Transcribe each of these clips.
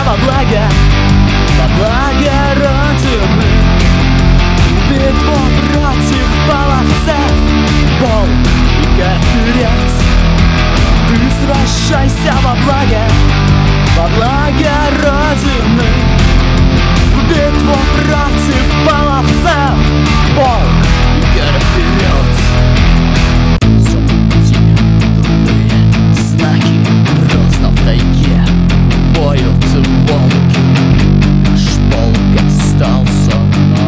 во благо Родины. Битву против половцев, полк и конкурент. Ты сражайся во благо Родины. В битву против половцев, полк и конкурент. Знаки грозно в тайге воют волки. Наш полк остался на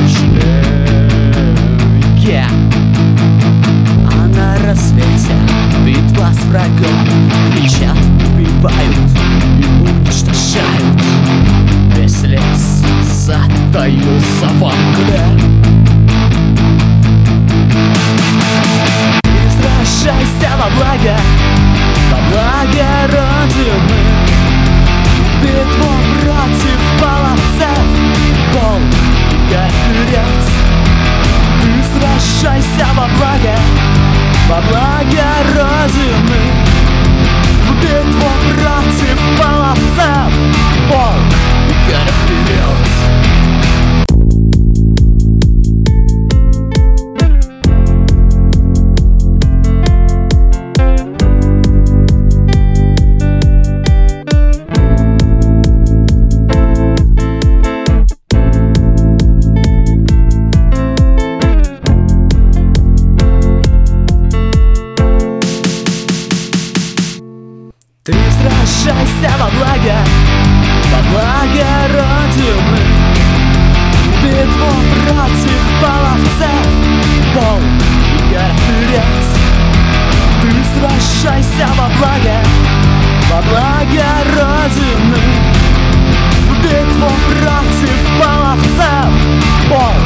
ночлеге. А на рассвете битва с врагом. Кричат, убивают и уничтожают. Весь лес затаился во мгле. Ты сражайся во благо Родины. Битву против половцев, полк и конкурент. Ты сражайся во благо Родины. В битву против половцев, полк и конкурент. Ты сражайся во благо Родины. Битву против половцев, полк и конкурент. Ты сражайся во благо Родины. Битву против половцев, полк